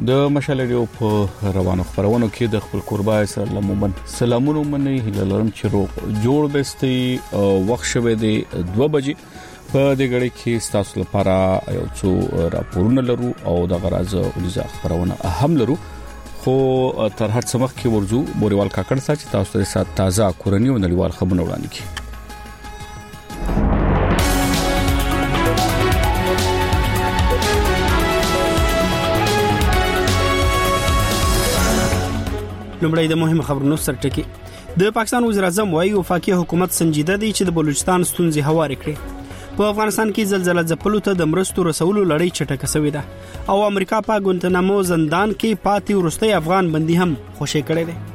د مشال ریډیو په روانو خبرونو کې د خپل قربای سره لمومن سلامونه مننه هیله لرم چې روغ جوړ بستي وخت شوه دی 2 بجې په دې غړي کې تاسو لپاره یو څو راپورونه لرو او د غراز ولزا خبرونه اهم لرو خو تر هر څه مخکې ورزو بوريوال کاکړ چې تاسو ته تازه کورنۍ او نړیوال خبرونه وړاندې کړي. لومړی د مهمه خبرونو سرټکی د پاکستان وزیر اعظم وايي وفاقي حکومت سنجیده دي چې د بلوچستان ستونزې هوارې کړي. په افغانستان کې زلزلہ ځپلو ته د مرستو رسولو لړۍ چټکه شوې ده او امریکا په ګونتنامو زندان کې پاتې ورستي افغان بندي هم خوشی کړي دي.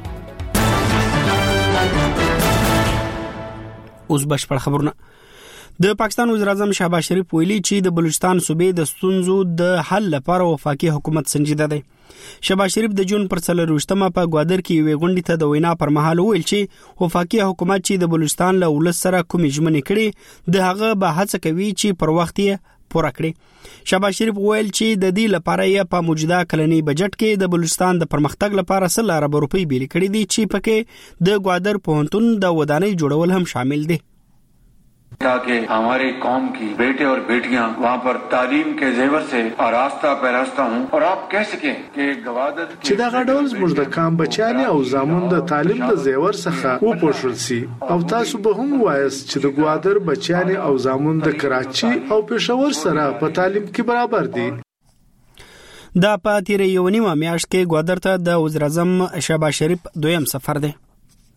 اوس بشپړ خبرونه. د پاکستان وزیر اعظم شهباز شریف ویلي چې د بلوچستان صوبې د ستونزو د حل لپاره وفاقي حکومت سنجیده دی. شهباز شریف د جون پر 24مه په ګوادر کې یو غونډې ته د وینا پر مهال ویل چې وفاقي حکومت چې د بلوچستان له ولس سره کومې ژمنې کړي د هغه به هڅه کوي چې پر وخت یې پوره کړي. شهباز شریف ویل چې د دې لپاره یې په موجوده کلنی بجټ کې د بلوچستان د پرمختګ لپاره 100 ارب روپۍ بیل کړي دي چې پکې د ګوادر پوهنتون د ودانۍ جوړول هم شامل دي. ताकि हमारी कौम की बेटे और बेटियां वहाँ पर तालीम के जेवर से आरास्ता पैरास्ता हूँ और आप कह सकें कि गवादर چې دا غډول زموږ د کام بچیان او زامن د تعلیم د زیور څخه و پوښل سي او تاسو به هم وایست چې د ګوادر بچیان او زامن د کراچي او پېښور سره په تعلیم کې برابر دي. دا په تیر یو نیمه میاشت کې ګوادر ته د وزیر اعظم شهباز شریف دویم سفر دی.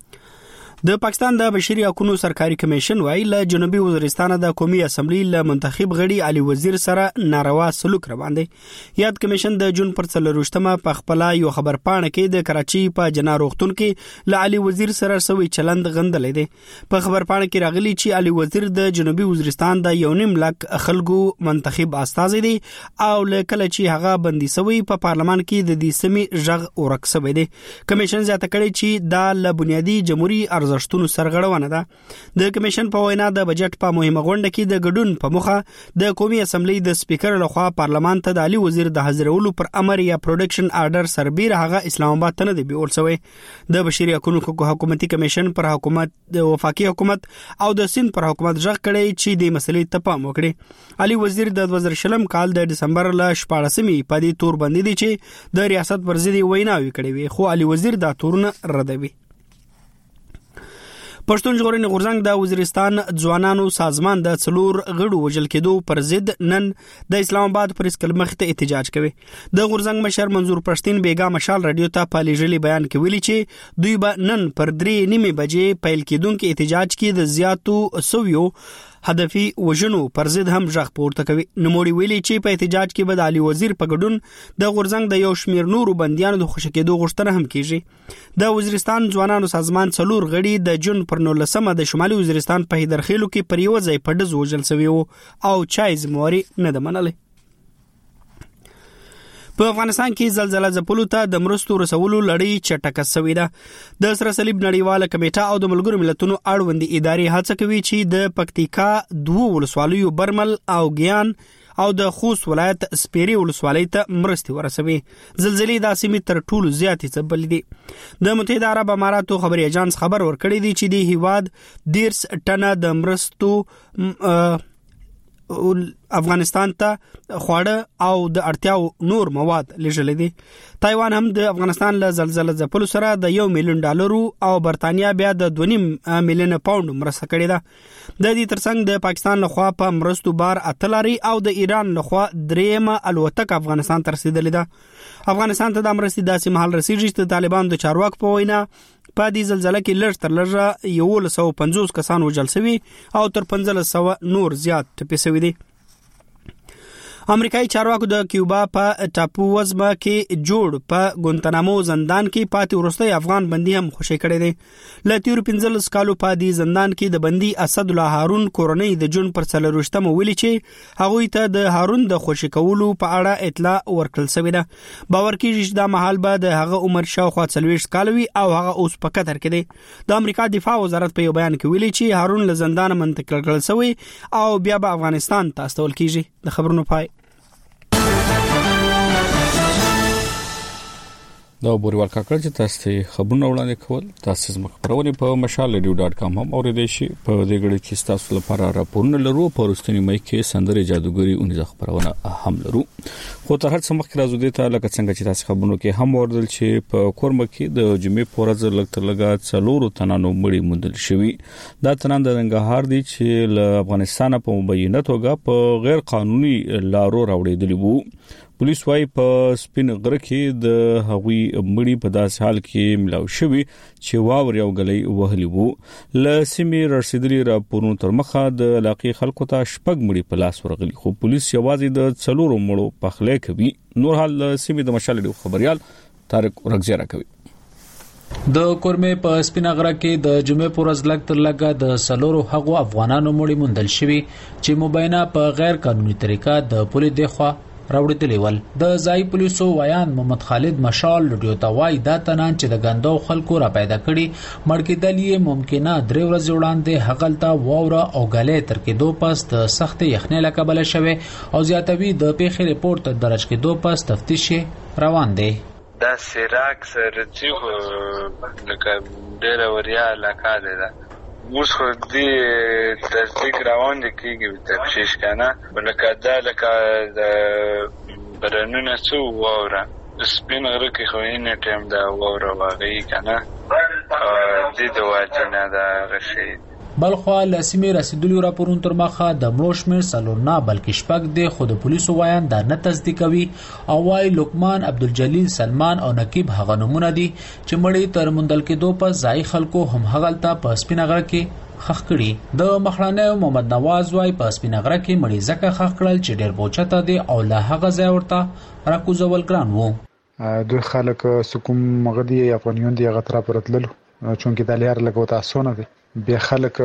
د پاکستان د بشري حقوقو سرکاري کمیشن وايي له جنوبي وزیرستان د قومي اسمبلی له منتخب غړي علي وزیر سره ناروا سلوک روان دي. یاد کمیشن د جون پر 24مه په خپل یو خبر پاڼه کې د کراچي په جنا روغتون کې له علي وزیر سره سوي چلند غندلې دي. په خبر پاڼه کې راغلي چې علي وزیر د جنوبي وزیرستان د 1.5 لک خلکو منتخب استازي دي او لکه چې هغه بندي سوي په پارلمان کې د دې سیمې ژغ اورک سوي دي. کمیشن زیاته کړي چې دا له بنیادی جمهوریت ارزښتونو سرغړونه ده. د کمیشن په وینا د بجټ په مهمه غونډه کې د ګډون په مخه د قومي اسمبلی د سپیکر لخوا پارلمان ته د علي وزیر د حاضرولو پر امر یا پروډکشن آرډر سربیر هغه اسلام آباد ته نه دی بیول شوی. د بشري حقوقو حکومتي کمیشن پر حکومت د وفاقي حکومت او د سند پر حکومت ژغ کړي چې د مسلې ته پام وکړي. علي وزیر د 2020 کال د دسمبر ل 14مې په دې تور باندې دي چې د ریاست پر ضد ویناوي کړي وي خو علي وزیر دا تورونه ردوي. پښتون ژغورنې غورځنګ د وزیرستان ځوانانو سازمان د څلور غړو وژل کېدو پر ضد نن د اسلام آباد پریس کلب مخ ته احتجاج کوي. د غورځنګ مشر منظور پښتين بیګا مشال رادیو ته په لیږلي بیان کې ویلي چې دوی به نن پر 3:30 بجې پیل کېدونکو احتجاج کې د زیاتو سویو هدفي وژنو پر ضد هم ژغ پورته کوي. نوموړي ویلي چې په احتجاج کې به د علي وزیر په ګډون د غورځنګ د یو شمیر نورو بنديانو د خوشی کېدو غوښتنه هم کیږي. د وزیرستان ځوانانو سازمان څلور غړي د جون پر 19مه د شمالي وزیرستان په هیدرخیلو کې پر یو ځای په ډز وژل شوی او چای زموري نه د منلې. په افغانستان کې زلزلہ ځپلو ته د مرستو رسولو لړۍ چټکه شوې ده. د سره صلیب نړیواله کمیټه او د ملګرو ملتونو اړوند ادارې هڅه کوي چې د پکتیکا 2 ولسوالیو برمل او ګیان او د خوست ولایت سپیری ولسوالۍ ته مرستي ورسوي. زلزلې د سیمې تر ټولو زیاتې ځپلې دي. د متحده عرب اماراتو خبري اژانس خبر ورکړی دی چې د هیواد 10 ټنه د مرستو افغانستان ته خواړه او د اړتیاو نور مواد لېږل دي. تایوان هم د افغانستان له زلزلہ ځپلو سره د $1 ملیون او برتانیا بیا د 2.5 ملیون پاوند مرسته کړې ده. د دې ترڅنګ د پاکستان لخوا په مرستو بار اتلاري او د ایران لخوا درېمه الوتکه افغانستان ته رسیدلې ده. افغانستان ته د مرستې داسې مهال رسیږي چې طالبان د چارواکو په وینا په دې زلزلہ کې لږ تر لږه 150 کسان وژل شوي او تر 1500 نور زیات ټپي شوي دي. امریکایي چارواکو د کیوبا په ټاپو وزمه کې جوړ په ګونتنامو زندان کې پاتې ورستي افغان بندي هم خوشی کړي دي. ل 15 کالو په دې زندان کې د بندي اسد الله هارون کورنۍ د جون پر 24مه ویلي چې هغه ته د هارون د خوشی کولو په اړه اطلاع ورکړل شوې ده. باور کیږي چې د محل به د هغه عمر شاوخوا 40 کال وي او هغه اوس په قطر کې دی. د امریکا دفاع وزارت په یو بیان کې ویلي چې هارون له زندان منتقل کړل شوی او بیا به افغانستان ته استول کیږي. د خبرونو پای دا بوريوال کاکړ چې تاسو ته خبرونه وړاندې کول تاسو زموږ خبرونه په مشال.radio.com هم اوریدئ شئ په دې غړي کې تاسو لپاره راپورونه لرو په رښتینی مې کې سندره جادوګری اونې خبرونه هم لرو خو تر هر څه مخکې راځو دې ته لکه څنګه چې تاسو خبرونه کې هم وردل چې په کورمه کې د جمعې پورز لګ څلورو تنانو مړي موندل شوی دا تنان د ننګرهار دي چې له افغانستان په مبینه توګه په غیر قانوني لارو راوړېدلی وو پولیس وايي په سپین غره کې د هغوی مړي په داس حال کې ملاو شوی چې واور یو غلې وهلی وو ل سیمې رسیدلی راپورونو تر مخه د علاقې خلکو ته شپږ مړي په لاس ورغلي خو پولیس یوازې د څلورو مړو په خله کوي نور حال سیمې د مشال خبريال طارق ورغزیرا کوي د کورمه په سپینغره کې د جمعې پورز لګ تر لګه د سلورو هغو افغانانو مړي موندل شوی چې مبینه په غیر قانوني طریقه د پولیس دخوا راوړل ول د ځای پولیسو ویان محمد خالد مشال لډیو توای دا تنان چې د غندو خلکو را پیدا کړي مړکېدل یې ممکنه درې ورځې وړاندې حقلتا ووره او غلې تر کې دوه پس د سخت یخنۍ لکبل شوه او زیاتوي د پیښې رپورت درج کې دوه پس تفتیش روان دی دا سیراک سرچیو لکه ډېر وریا علاقه ده موږ خو دې تصدیق روان دي کېږي تفتیش کنه ولکه دا لکه د برنونه څو وره سپین غره کې خو یې ټیم دا وره واغی کنه دې د واجنه دا رشید بلخوا لسیمه رسیدلو راپورون تر مخه د مړو شمیر سلور نه بلکې شپږ دی خو د پولیسو وایان دا نه تصدیقوي او وايي لقمان عبدالجلیل سلمان او نقیب هغه نمونه دي چې مړی تر مندل کې دوه په ځای خلکو هم هغلته په سپینغره کې خخ کړي د مخړانه محمد نواز وايي په سپینغره کې مړی زکه خخ کړل چې ډیر بوچته دي او له هغه ځای ورته راکوزول ګران وو دوی خلک سکوم مغدي افغانیون دی غتره پرتللو چونکې د لار لګو تاسو نه دي بیا خلک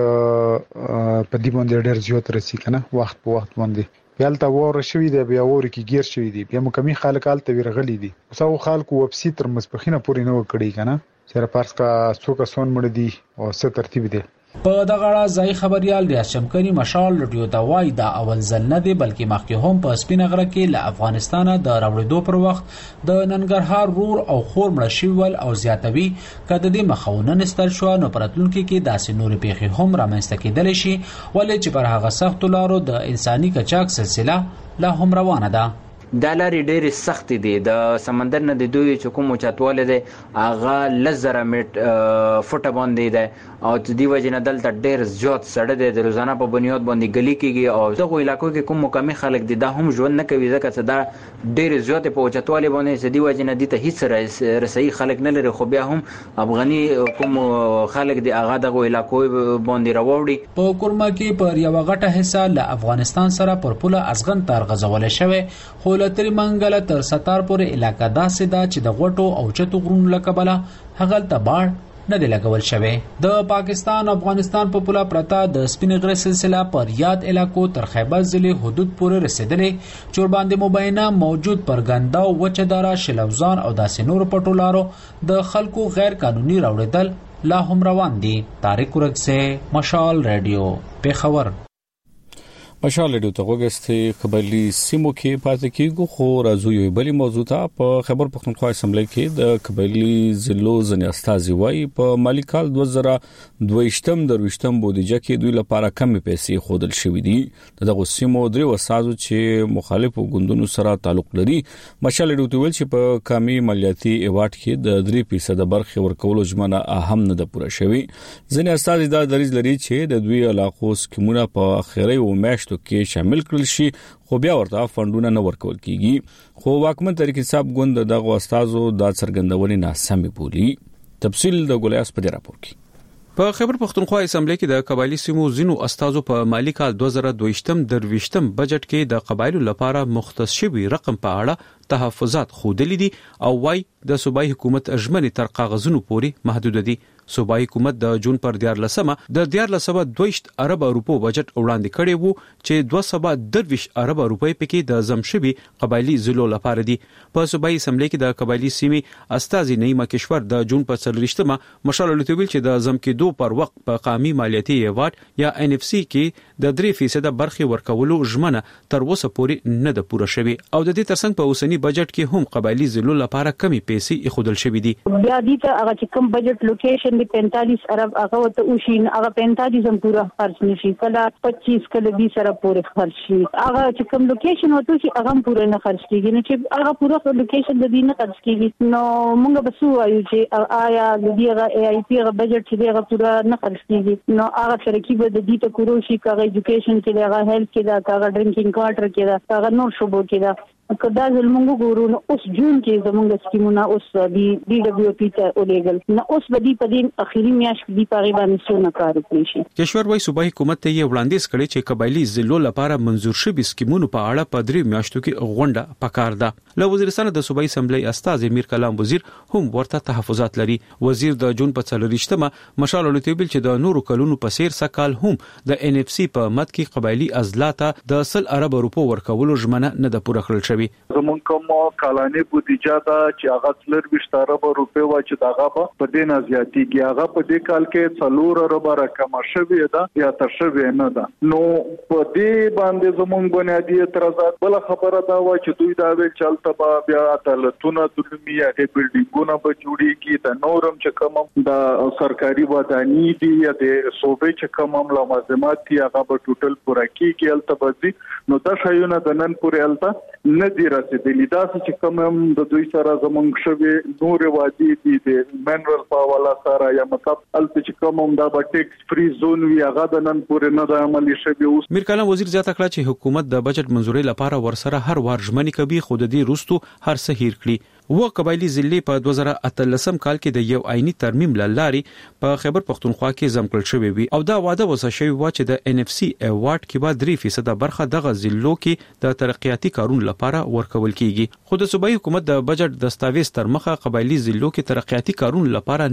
په دې باندې ډېر زیات رسی کنه وخت په وخت باندې یالته وره شوی دی بیا وره کې گیر شوی دی بیا مکمل خلک آلته ورغلی دي اوسه خلکو وبسي تر مسپخینه پورې نه وکړي کنه چې پارس کا څوک سون مړ دي او څه ترتیب دی په دغه ځای خبريال ریاض شمکري مشال لټیو دا وای دا اول ځل نه دی بلکې مخکې هم په سپینغره کې له افغانستان د راوړېدو پر وخت د ننګرهار رور او خور مړ شویل او زیاتوي کده د مخاونه نستل شو نو پرتلونکو کې داسې نور پیښې هم رامنځته کېدل شي ولې چې پر هغه سخت لارو د انساني کچاک سلسله لا هم روانه ده دا لارې ډېرې سختې دي د سمندر نه د دوی چې کوم چتواله دی هغه لزره فوټه باندې ده او د دې وجه نه دلته ډېر زیات سړی دی د روزانه په بنیاد باندې ګلی کېږي او دغه علاقو کې کوم مقامي خلک دي دا هم ژوند نه کوي ځکه چې دا ډېر زیات په چتواله باندې د دې وجه نه دي ته هیڅ رسایي خلک نه لري خو بیا هم افغاني کوم خلک دی هغه دغه علاقو باندې راوړي په کورما کې پر یو غټه حصہ له افغانستان سره پر پوله ازغن تار غزول شوی خو لتر منګل تر ستار پورې علاقہ داسې ده چې د غټو او چتو غرونو لکبله هغه ته باړ نه دی لګول شوی د پاکستان افغانستان په پوله پرتا د سپینغره سلسله پر یاد علاقو تر خیبر ضلع حدود پورې رسیدلې چور باندې مبینه موجود پرګندا او وچدارا شلوزان او داسې نور پټولارو د خلکو غیر قانوني راوړېدل لا هم روان دي طارق ورغسه مشال رادیو پیښور مشال ډیو ته وګستې قبایلی سیمو کې پاتې کیږي خو راځو یو بلی موضوع ته په خیبر پختونخوا اسمبلی کې د قبایلی ضلعو ځنې استازي وایي په مالی کال 2022 درويشتم بودیجه کې دوی لپاره کمې پیسې خودل شوې دي دغه سیمو درې وسازو چې مخالفو ګوندونو سره تعلق لري مشال ډیو ته ویل چې په کمی مالیاتي ایوارډ کې د 3% برخه ورکولو ژمنه اهم نه ده پوره شوی ځنې استازي دا دریځ لري چې د دوی علاقو سکیمونه په اخیری او میاشتو کې شامل کړل شي خو بیا ورته فندونه نه ورکول کیږي خو واکمن تحریک انصاف ګوند دغه استادو د څرګندونې ناسمه بولی تفصیل د ګولیاس په راپور کې په خیبر پختونخوا اسمبلی کې د قبایلی سیمو زینو استادو په مالی کال 2022 درويشتم بجټ کې د قبایلو لپاره مختص شوی رقم په اړه تحفظات خودلې دي او وايي د صوبایي حکومت اجمنې تر کاغذونو پورې محدود دي صوبایي حکومت د جون پر 14مه د 1422 ارب روپو بجټ وړاندې کړی وو چې 223 ارب روپۍ پکې د زمشبي قبایلی ضلعو لپاره دي. په صوبایي اسمبلی کې د قبایلی سیمې استاذي نعیمه کشور د جون په 14مه مشال لټویل چې د زمکدو پر وخت په قامي مالیاتي ایوارډ یا NFC کې د 3% برخي ورکولو ژمنه تر اوسه پورې نه ده پوره شوې او د دې ترڅنګ په اوسنی بجټ کې هم قبایلی ضلعو لپاره کمی پیسې ایښودل شوې دي. بیا دې ته هغه چې کوم بجټ لوکیشن دی 45 ارب هغه ته وشین هغه 45 هم پوره خرج نشي کله 25 کله 20 ارب پوره خرج شي هغه چې کوم لوکیشن وته شي هغه پوره نه خرج کیږي نه چې هغه پوره لوکیشن د دې نه خرج کیږي نو موږ به سو وایو چې آیا د دې هغه AIP هغه بجټ چې هغه پوره نه خرج کیږي نو هغه ترکیب د دې ته کورو شي هغه ایجوکیشن کې هغه هیلث کې دا هغه ډرینکینګ واټر کې دا هغه نور شوبو کې دا کدا زمونږ ګورو نو اوس جون کې زمونږ سکیمونه اوس دی DWP ته اولېګل نو اوس بدی په دې اخیری میاشت کې په باندې څونه کار وکړي شي. کشور وايي صوبایي حکومت ته یې وړاندیز کړی چې قبایلی ضلعو لپاره منزور شوي سکیمونو په اړه په 3 میاشتو کې غونډه پکار ده. له وزیرستان د صوبایي اسمبلی استاذ امیر کلام وزیر هم ورته تحفظات لري. وزیر د جون په 14مه مشال لټویل چې د نورو کلونو په سیر سکال هم د NFC په مد کې قبایلی ازلاته د 100 ارب روپو ورکولو ژمنه نه ده پوره کړل شوې. زمون کوم کلاني بودیجه دا چې هغه 20 ارب روپے و چې داغه په دې نه زیاتیږي هغه په دې کال کې 4 ارب رقم شوی دا یا تر شوی نه ده نو په دې باندې زمون بنیادی اعتراضات بل خبره دا و چې دوی دا ویل چلته بیا عدالتونه دلمي یا بلډینګونه به جوړیږي د نورم چې کوم د سرکاري ودانۍ دي یا د صوبې چې کوم لوازمات دي هغه به ټوټل پوره کیږي التبدي نو دا شایونه د نن پورې الته نه دی رسیدلی دا چې کوم د دوی سره زمونږ شوی نور وادي دي د منرال پاولا سره یا مطلب الته چې کوم دا به ټیکس فری زون وی هغه د نن پورې نه د عملی شوی. اوس میر کلام وزیر زیاته کړه چې حکومت د بجټ منزوري لپاره ورسره هر وار ژمنې کوي خو د دې روستو هر څه هیر کړي. و قبایلی ضلع په 2013 کال کې د یو آئینی ترمیم لارې په خیبر پختونخوا کې ځمکړل شوی وي او دا وعده وسه شوی و چې د NFC ایوارډ کې به 3% برخه دغه ضلعو کې د ترقیاتي کارونو لپاره ورکول کیږي. خو د صوبایي حکومت د بجټ دستاویز تر مخه قبایلی ضلعو کې ترقیاتي کارونو لپاره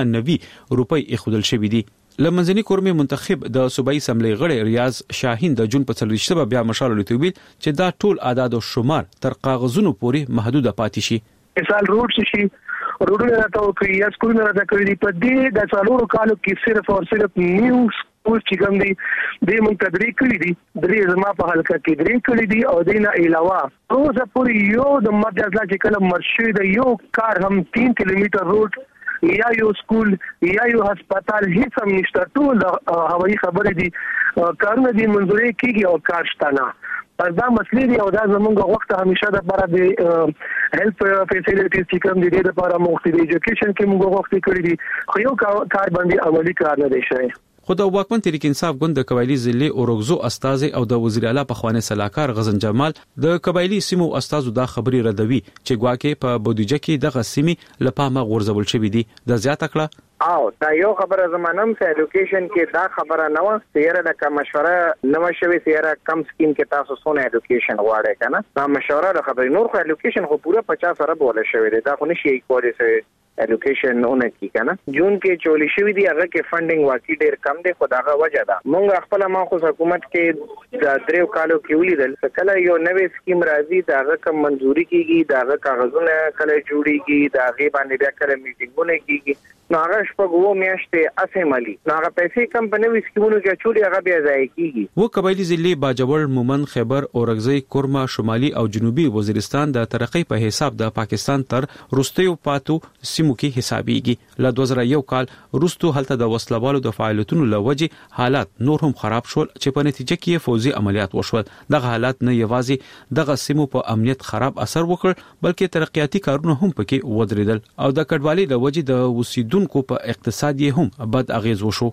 99 روپۍ ایښودل شوی دي. لمنځنی کورمې منتخب د صوبایي اسمبلی غړی ریاض شاهین د جون په 14مه بیا مشال لټویل چې دا ټول اعداد او شمار تر کاغذونو پورې محدود پاتې شي. مثال روډ شي روډونه راته کوي یا سکولونه راته کوي په دې د څلورو کالو کې صرف او صرف نیو سکول چې کوم دي د مونږ تدریج کړی دي درې زما په حلقه کې درې کړی دي او دینه علاوه روزه پورې یو د مرکز لا چې کله مرشي د یو کار هم 3 کیلومتر روډ یا یو سکول یا یو هسپتال هیڅ هم نشته ټول هوایي خبرې دي کارونه دي منځوري کیږي او کار شته نه دا مسلې دی او دا زمونږ وخت همیشه د لپاره د هیلث فیسیلیټیز چې کوم دي د لپاره مختلف ایجوکیشن کې موږ وخت کړی دي خو یو کار باندې عملی کار نه دی شوی. خو د واکمن تحریک انصاف ګوند د قبایلی ضلع اورغزو استاذ او د وزیر اعلی په خوانه صلاحکار غزن جمال د قبایلی سیمو استاذ دا خبري ردوي چې ګواکې په بودیجه کې دغه سیمې لپاره غورځول شوې دي. د زیاته کړه او دا یو خبره زمانم سه ایجوکیشن کې دا خبره نه و سیاره د کوم مشوره نه شوي سیاره کم سکیم کې تاسو سونه ایجوکیشن غواړئ کنه دا مشوره د خبرې نور خو ایجوکیشن خو پورا 50 ارب ولا شوی دی دا خو نشي کولای سي ایجوکیشن نه کی کنه جون کې چولی شوی دی هغه کې فندینګ واقعي ډیر کم دی خداغه وجه ده مونږ خپل ما خو حکومت کې د دریو کالو کې ولیدل کله یو نوې سکیم راځي دا هغه کوم منځوري کیږي دا هغه کاغذونه کله جوړیږي دا غي باندې بیا کله میټینګونه کیږي نو هغه شپږو میاشتې اسمالي نو هغه پیسې کمپنۍ سکیمونو کې چوري هغه بیا ځای کیږي. و قبایلی ضلع باجوړ مومن خیبر اورغزی کورما شمالي او جنوبي وزیرستان د ترقی په حساب د پاکستان تر روستیو پاتو سیمو کې حسابيږي. ل 2001 کال روستو هلته د وسلوالو د فعالیتونو لوجه حالات نور هم خراب شول چې په نتیجه کې فوزي عملیات وشول. دغه حالات نه یوازې دغه سیمو په امنیت خراب اثر وکړ بلکې ترقیاتي کارونه هم پکې ودرېدل او د کډوالۍ لوجه د وسیدونکو په اقتصاد یې هم بد اغیز وشو.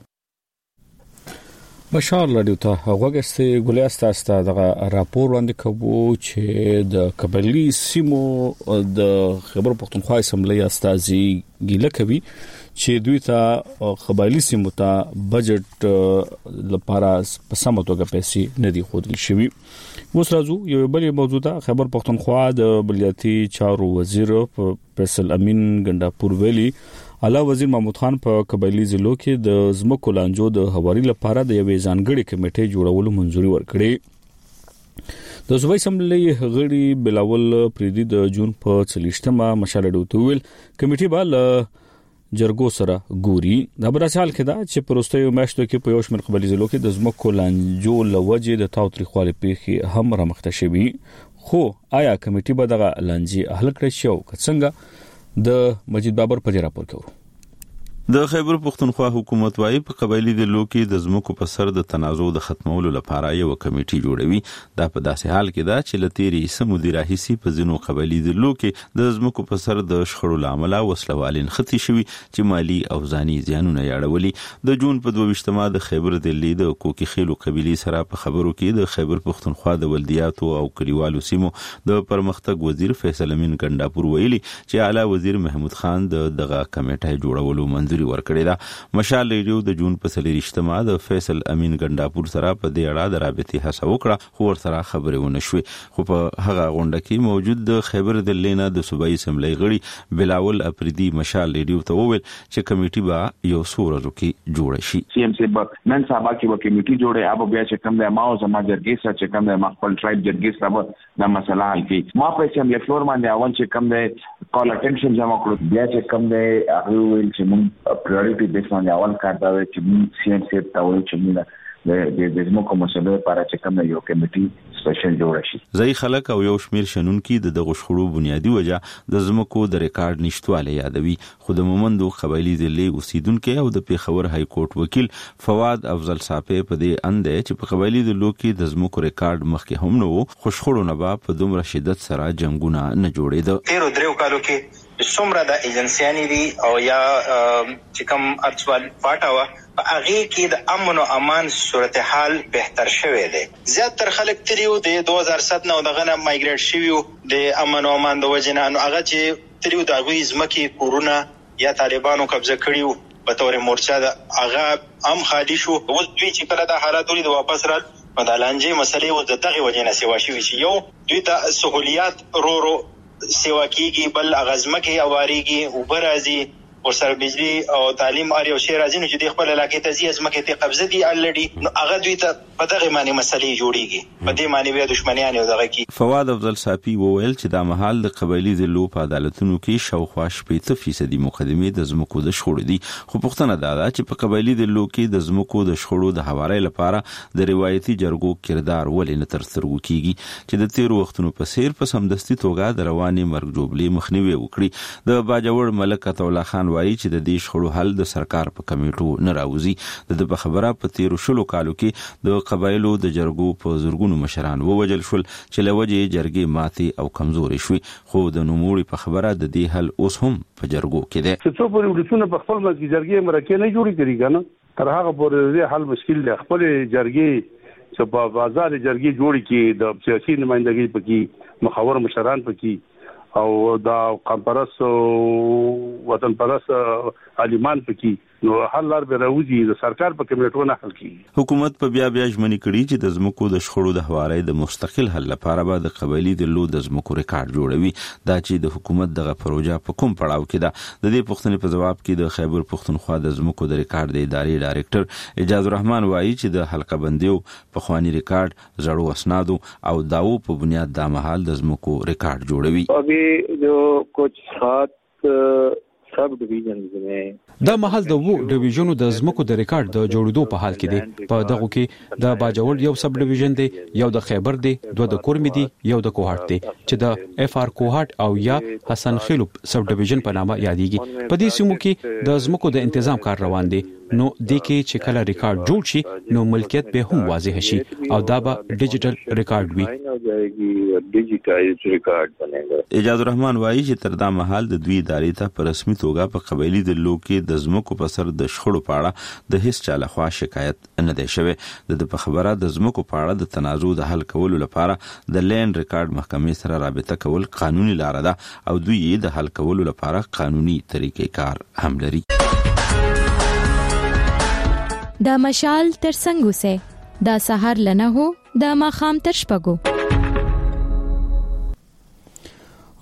بشار لري ته هغه ګلیاستا استا دغه راپور وړاندې کوو چې د قبایلی سیمو د خیبر پختونخوا اسمبلی استازي ګیله کوي چې دوی ته قبایلی سیمو ته بجټ لپاره په سمه توګه پیسې نه دي خودل شوی. اوس راځو یو بل موضوع ده. خیبر پختونخوا د بلدیاتي چارو وزیر فیصل امین ګنداپور ویلي اعلی وزیر محمود خان په قبایلی ضلعو کې د زمکو لانجو د هواري لپاره د یوې ځانګړي کمیټې جوړولو منځوري ورکړې. د صوبایي اسمبلی غړي بلاول پریدي د جون په 40مه مشال ډوته ویل کمیټې به له جرګو سره ګوري. د براسال کې دا چې پروستیو میاشتو کې په یو شمېر قبایلی ضلعو کې د زمکو لانجو لوجې د تاوتریخوالي پیښې هم رامخته شوي. خو آیا کمیټې به دغه لانجې حل کړي شي او څنګه؟ د مجید بابر په دې راپور کې ورو. د خیبر پختونخوا حکومت وايي په قبایلی ضلعو کې د زمکو په سر د تنازع د ختمولو لپاره یو کمیټه جوړوي. دا په داسې حال کې ده چې لتيري سمودي راهيسي په ځینو قبایلی ضلعو کې د زمکو په سر د شخړو لامل وسلوالین ختی شوي چې مالی او ځاني زیانونه یاړولي. د جون په 22مه د خیبر دلی د کوکی خیلو قبيله سره په خبرو کې د خیبر پختونخوا د ولدیاتو او کلیوالو سیمو د پرمختګ وزیر فیصل امین ګنداپور ویلي چې اعلی وزیر محمود خان دغه کمیټه جوړولو منځوري ورکړی دا. مشال ریډیو د جون په 23مه د فیصل امین ګنداپور سره په دې اړه د رابطې هڅه وکړه خو ورسره خبرې ونه شوې. خو په هغه غونډه کې موجود د خیبر دلی نه د صوبایي اسمبلی غړي بلاول اپریدي مشال ریډیو ته وویل چې کمیټه به یو څو ورځو کې جوړه شي. سی ام سی نن سبا کې به کمیټه جوړه اب بیا چې کوم د ماو زما جرګې سره چې کوم د خپل ټرایب جرګې سره د مسله حل کړي. ما په اسمبلی فلور باندې اول چې کوم د کال اټینشن جمع کړو بیا چې کوم د هغه ویل چې موږ priority بیس باندې اول کار دا چې موږ سی ام سی ته وایو چې موږ د زموږ مسله لپاره چې کوم یو کمیټه سپیشل جوړ شي. ځای خلک او یو شمیر شنونکو د دغه شخړو بنیادی وجه د زمکو د ریکارډ نشټواله یادوي. خو د مومندو قبایلی ضلع اوسیدونکو او د پیښور های کورټ وکیل فواد افضل صاحب په دې اند چې په قبایلی ضلعو کې د زمکو ریکارډ مخکې هم نو خو شخړو نه با په دومره شدت سره جنگونه نه جوړېده. 13 کالو کې څومره د ایجنسیانی دي او یا چې کوم ارچوال پاټاوه په هغه کې د امن او امان صورتحال بهتر شوه دی. زیاتره خلک تریو د 2007 نو دغه نه مایګریټ شویو د امن او امان د وجنه نو هغه چې تریو د غوي زمکي کورونا یا طالبانو قبضه کړیو په تور مورچا د هغه ام خالي شو. اوس دوی چې کله د حالات لري د واپس رال په دالانجې مسلې و د دغه وجنه سیوا شوی چې یو دوی د سہولیات رورو سیوا کیږي بل اغازمکه اواريږي او برازي او سر بجلی او تعلیم اړ یو شی راځي نو چې د خپل علاقې ته ځمکه ته قبضه دي الډي نو هغه دوی ته په دغه معنی مسلې جوړیږي په دې معنی بیا دښمنیان یو دغه کی. فواد افضل صاحب وویل چې د محل د قبایلی ضلعو په عدالتونو کې شاوخوا 80% مقدمې د زمکو د شخړو دي. خو پښتنه دا ده چې په قبایلی ضلعو کې د زمکو د شخړو د حوالې لپاره د روایتي جرګو کردار ولې نه تر سترګو کیږي چې د تیر وختونو په سیر په سمدستي توګه د رواني مرګ جوړلې مخنیوي وکړي. د باجوړ ملک عطا الله خان وایي چې د دې شخړو حل د سرکار په کمیټو نه راوځي. د خبره په تیر شلو کالو کې د قبایلو د جرګو په زورګونو مشران ووجل شول چې لوجه جرګې ماتي او کمزوري شوي. خو د نوموړي په خبره د دې حل اوس هم په جرګو کې دی. څو پورې ولسونه په خپل مزګي جرګې مرکه نه جوړی کړي کنه تر هغه پورې دې حل مشکل دی. خپل جرګې چې په بازار جرګې جوړی کې د سیاسي نمائندګۍ پکې مخاور مشران پکې او دا قمپرس وطن پرس عالمان پکې نو حل لار به راوځي د سرکار په کمیټو نه حل کیږي. حکومت په بیا ژمنې کړي چې د زمکو د شخړو د حوالې د مستقل حل لپاره به د قبایلی ضلعو د زمکو ریکارډ جوړوي. دا چې د حکومت دغه پروژه په کوم پړاو کې ده. د دې پوښتنې په جواب کې د خیبر پختونخوا د زمکو د ریکارډ د ادارې ډایریکټر اجاز الرحمن وایي چې د حلقه بندیو په خواني ریکارډ زړو اسنادو او داو په بنیاد د محل د زمکو ریکارډ جوړوي. ابي جو کچھ 7 سب ډیویژنز نه دا محل د وو ډیویژنو د زمکو د ریکارډ د جوړېدو په حال کې دی. په دغه کې د باجوړ یو سب ډیویژن دی, یو د خیبر دی, دوه د کورمی دی, یو د کوهاټ دی چې د اف ار کوهاټ او یا حسن خیلو سب ډیویژن په نامه یادېږي. په دې سیمو کې د زمکو د تنظیم کار روان دی. نو د کې چې کله ریکارډ جوړ شي نو ملکیت به هم واضح شي او دا به ډیجیټل ریکارډ وي. اجاز الرحمن وایي چې تر دا محل د دوی ادارې ته په رسمي توګه په قبایلی ضلعو کې د زمکو په سر د شخړو په اړه د هیڅ چا لخوا شکایت نه دی شوی. د په خبره د زمکو په اړه د تنازع د حل کولو لپاره د لینډ ریکارډ محکمې سره رابطه کول قانوني لار ده او دوی د حل کولو لپاره قانوني طریقې کار هم لري. دا مشال تر څنګه سه دا سحر لنه هو دا ماخام تر شپګو.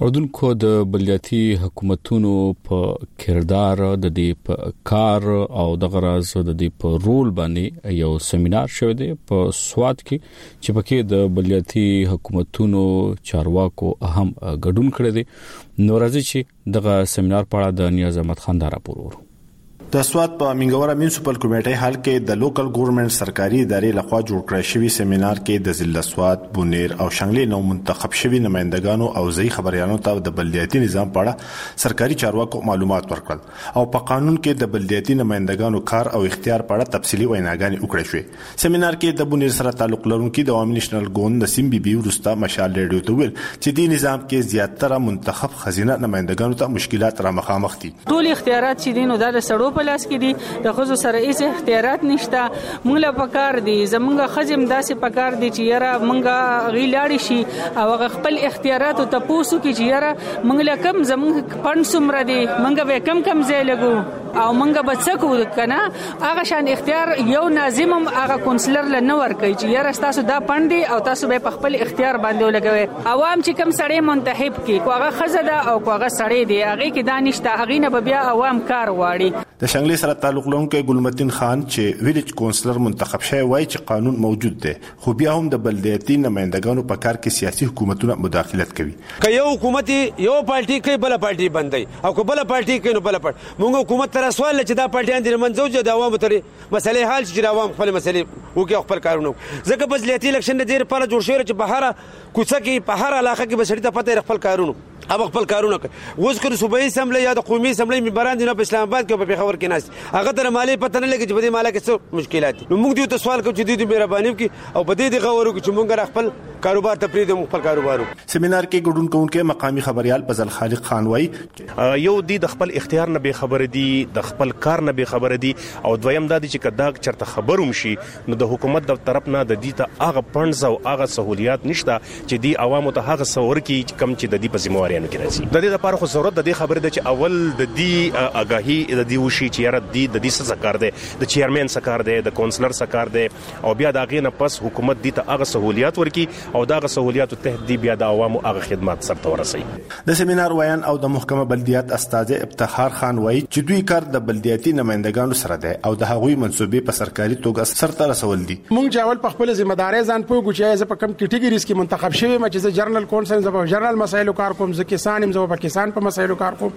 اردوونکو د بلدیاتي حکومتونو په کردار د دې په کار او د غرض د دې په رول باندې یو سیمینار شوی دی په سواد کې چې پکې د بلدیاتي حکومتونو چارواکو اهم ګډون کړی دی. نو راځي چې دغه سیمینار په اړه د نیاز احمد خان دا راپور ورو. د سواد په منګورا میونسپل کمیټې حال کې د لوکل ګورنمنت سرکاري ادارې لخوا جوړ کړی شوی سیمینار کې د ضلع سواد، بونیر او شنګلې نو منتخب شوی نمائندګانو او ځای خبريالانو ته د بلدیاتي نظام په اړه سرکاري چارواکو معلومات ورکړل او په قانون کې د بلدیاتي نمائندګانو کار او اختیار په اړه تفصیلي ویناګانې وکړې شوې. سیمینار کې د بونیر سره تعلق لرونکي د عوامي نېشنل ګوند نسیم بیبي ورستا مشال ریډیو ته ویل چې د نظام کې زیاتره منتخب خزینه نمائندګانو ته مشکلات را مخامخ دي. ټول اختیارات چې دین او د سړو په لاس کې دي، د خزو سره هیڅ اختیارات نشته. موږ له پکار دي زمونږ خزم داسې پکار دي چې یاره موږ غیلاړي شي او خپل اختیارات ته پوسو کې چې یاره موږ له کم زمونږ پند سمره دي موږ به کم ځای لګو او موږ به څه کوو کنه. هغه شان اختیار یو ناظم هغه کونسلر له نور کوي چې یاره تاسو دا پند او تاسو به خپل اختیار باندې ولګوي. عوام چې کم سړی منتخب کی کوغه خزه ده او کوغه سړی دی هغه کې دانشته هغه نه بیا عوام کار واړي. د شنګلې سره تعلق لرونکي ګلمتین خان چې ویلیج کونسلر منتخب شوی وای چې قانون موجود دی خو بیا هم د بلدیاتي نمائندګانو په کار کې سیاسي حکومتونه مداخلت کوي. که یو حکومت یو پارټي کوي بل پارټي بندي او که بل پارټي کوي نو بل پارټي موږ حکومت تر سوال چې دا پارټیان د منځو د عوامو تر مسلې حل چې عوام خپل مسلې وکي خپل کارونه ځکه بلدیاتي الیکشن د ډیر په جوړ شوی چې بهاره کوڅه کې په هر علاقه کې بسړی ته پته خپل کارونه اب خپل کارونه کوي. اوس کله صوبایي اسمبلی یا د قومي اسمبلی ممبران دي په اسلام آباد کې په پیښور کې ناست هغه تر مالی پته نه لګي چې په دې مالا کې څه مشکلات دي. نو موږ دې ته سوال کوو چې دې مهرباني وکړي او په دې غوړو کې چې موږ خپل کاروبار ته پریږدو خپل کاروبار. سیمینار کې ګډون کوونکي مقامي خبريال فضل خالق خان وای یو د خپل اختیار نه به خبر دي د خپل کار نه به خبر دي او دویم د دې چې کدا چرته خبروم شي نو د حکومت د طرف نه د دې ته هغه پنځ او هغه سہولیات نشته چې دی عوامو ته هغه سور کې کم چې د دې په ذمہواریانو کې راځي. د دې لپاره خو ضرورت د دې خبره ده چې اول د دې آگاهی د دې وشي چې یاره د دې څه کار دی د چیرمن څه کار دی د کونسلر څه کار دی او بیا دا غینه پس حکومت دې ته هغه سہولیات ورکي او دا غ سہولیات ته دې بیا د عوامو هغه خدمات سره ورسي. د سیمینار ویان او د محکمه بلدیات استاد ابتخار خان وای چې دوی کار د بلدیاتي نمائندګانو سره دی او د هغوی منسوبې په سرکاري توګه سرته رسول دي. مونږ جاول په خپل ذمہ داري ځان پوهو چې زه په کم کټګوریز کې منتخب شوی ما چې جرنل کونسل زه په جرنل مسایلو کار کوم زه کسان هم زه په کسان په مسایلو کار کوم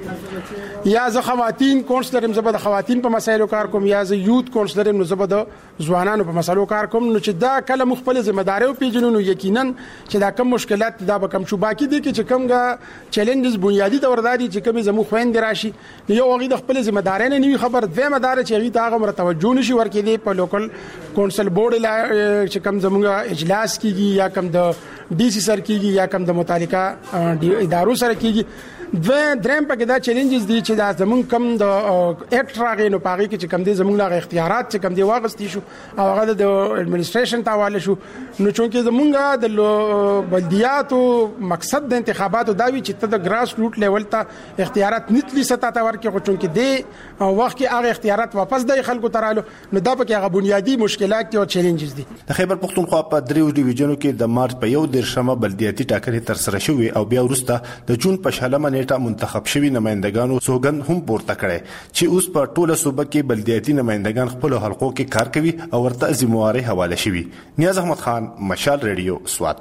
یا زه خواتین کونسلر هم زه په خواتین په مسایلو کار کوم یا زه یوت کونسلر هم زه په ځوانانو په مسایلو کار کوم. نو چې دا کله مخبل ذمہ داري او پیژنو یقینا چې دا کم مشکلات دا به کم شو. باقي دي چې کمګه چیلنجز بنیادی تور دادي چې کمی زمو خويند راشي یو هغه د خپل ذمہ داري نه نیوي خبر دوه مدار چې هغه ته هغه توجه نشي ورکې دي په لوکل کونسل بورډ چې کم زموږه اجلاس کیږي یا کم د ډي سي سر کیږي یا کم د متعلقه ادارو سره کیږي. دریم پکې دا چیلنجز دي چې دا زمون کم د اکټ راغی نو پاره کې چې کم دي زمون لا اختیارات چې کم دي واغستی شو او هغه د اډمنستریشن تاواله شو. نو چونکه زمونږه د بلدیاتو مقصد د انتخاباتو دا وی چې ته د ګراس روټ لیول ته اختیارات نتلی ستا ته ورکې خو چونکه دی وخت کې هغه اختیارات واپس د خلکو ترالو نو دا پکې هغه بنیادی مشکلات او چیلنجز دي. د خیبر پختونخوا په دریو ډیویژنو کې د مارچ په 1 بلدیاتي ټاکنې تر سره شوې او بیا وروسته د جون په شلمه نیټه منتخب شوی نمائندګانو سوګند هم پورته کړي چې اوس په ټوله صوبه کې بلدیاتي نمائندګان خپل حلقو کې کار کوي او ورته ذمہواری حواله شوی. نیاز احمد خان، مشال ریډیو، سوات.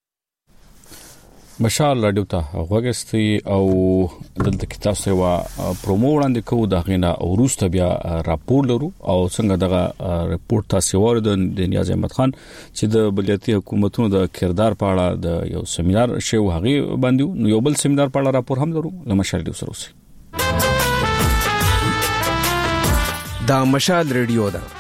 مشال رادیو ته غوښتي او دلته کې تاسو وا پرومو وړاندې کوو دا غینا او روسته بیا راپور لرو او څنګه دغه ریپورت تاسو ورته د نیاز احمد خان چې د بلدیاتي حکومتونو د کردار په اړه د یو سیمینار شی وغه باندې نو یو بل سیمینار په اړه راپور هم لرو له مشال ریډیو سره اوسئ. دا مشال ریډیو ده.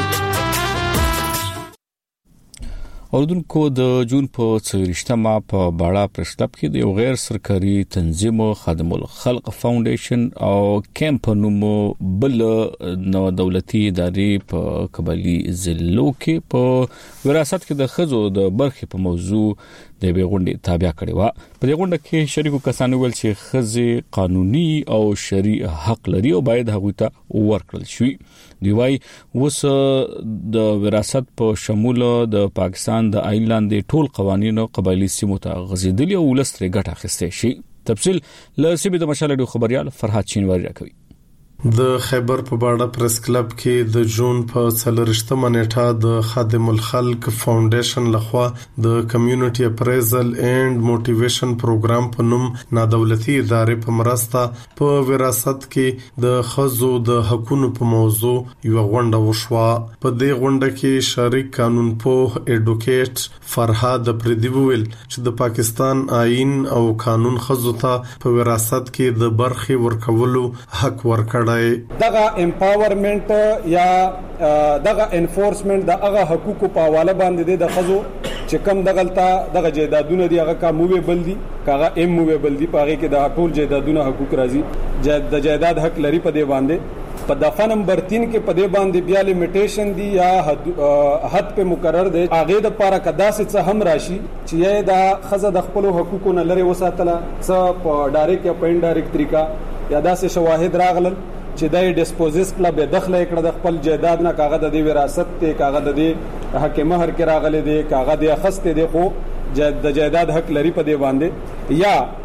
اردوونکو د جون په 24مه په باړه پریس کلب کې د یو غیر سرکاري تنظیم خادم الخلق فاونډیشن او کیمپ نوم بل نو دولتي ادارې په قبالي ضلعو کې په وراثت کې د خزو د برخې په موضوع د بیغونډې تابع کړي و. په دې غونډه کې شریکو کسانو ول چې خزي قانوني او شرعي حق لري او باید هغه ته ورکړل شي. دی وايي وس د وراثت په شمول د پاکستان د آیلند ټول قوانینو قبایلی سیمو ته غزیدلی او ولستري ګټه اخیسته شي. تفصیل له سیبي د مشال ډو خبريال فرحات شینواری راکوي. د خیبر په باډه پریس کلب کې د جون په 4 نیټه د خادم الخلق فاونډیشن لخوا د کمیونټي اپریزل اینڈ موټیویشن پروګرام په نوم نادولتي ادارې په مرسته په وراثت کې د خزو د حقوقو په موضوع یو غونډه وشوه. په دې غونډه کې شریک قانون پوه اډوکیټ فرهاد پردی ویل چې د پاکستان آئین او قانون خزو ته په وراثت کې د برخي ورکولو حق ورکړ. دغه امپاورمنت یا دغه انفورسمنت د هغه حقوقو په حواله باندې د خزو چې کم دغه جیدادونه دی هغه کا موویبل دي کاغه ام موویبل دي په هغه کې د ټول جیدادونه حقوق راځي د جیداد حق لري په دې باندې په دفعه نمبر 3 کې په دې باندې بیا لیمیټیشن دي یا حد په مقرر دي هغه د پاره کدا څه هم راشي چې د خزه د خپل حقوقو نه لري وساتله څه په ډایرکټ یا په انډایرکټ طریقه یا داسې شواهد راغلل چې دای ډیسپوزیس کلب دخل کړه د خپل جیداد نه کاغه د وراثت ته کاغه د حق مہر کې راغلي دي کاغه د خسته دي خو د جیداد حق لري په دی باندې